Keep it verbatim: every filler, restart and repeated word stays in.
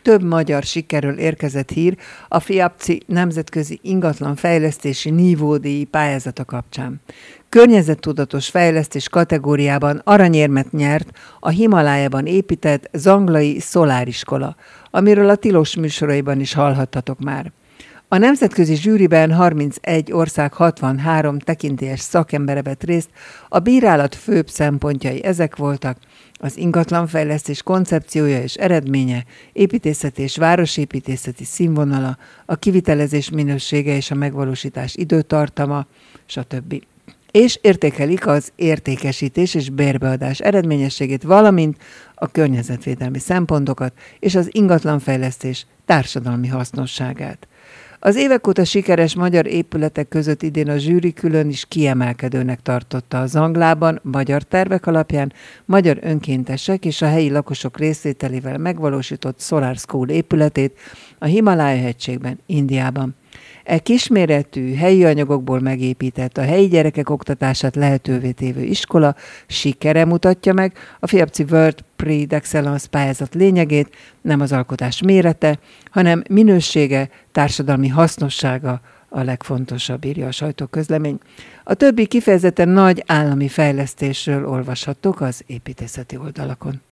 Több magyar sikerről érkezett hír a FIAPCI nemzetközi ingatlanfejlesztési nívódíj pályázata kapcsán. Környezettudatos fejlesztés kategóriában aranyérmet nyert a Himalájában épített Zanglai Szoláriskola, amiről a Tilos műsoraiban is hallhattatok már. A nemzetközi zsűriben harmincegy ország hatvanhárom tekintélyes szakembere vett részt, a bírálat főbb szempontjai ezek voltak: az ingatlanfejlesztés koncepciója és eredménye, építészeti és városépítészeti színvonala, a kivitelezés minősége és a megvalósítás időtartama, stb. És értékelik az értékesítés és bérbeadás eredményességét, valamint a környezetvédelmi szempontokat és az ingatlanfejlesztés társadalmi hasznosságát. Az évek óta sikeres magyar épületek között idén a zsűri külön is kiemelkedőnek tartotta a Zanglában magyar tervek alapján magyar önkéntesek és a helyi lakosok részvételével megvalósított Solar School épületét a Himalája-hegységben, Indiában. E kisméretű, helyi anyagokból megépített, a helyi gyerekek oktatását lehetővé tévő iskola sikere mutatja meg a FIAPCI World Prix d'Excellence pályázat lényegét, nem az alkotás mérete, hanem minősége, társadalmi hasznossága a legfontosabb, írja a sajtóközlemény. A többi kifejezetten nagy állami fejlesztésről olvashattok az építészeti oldalakon.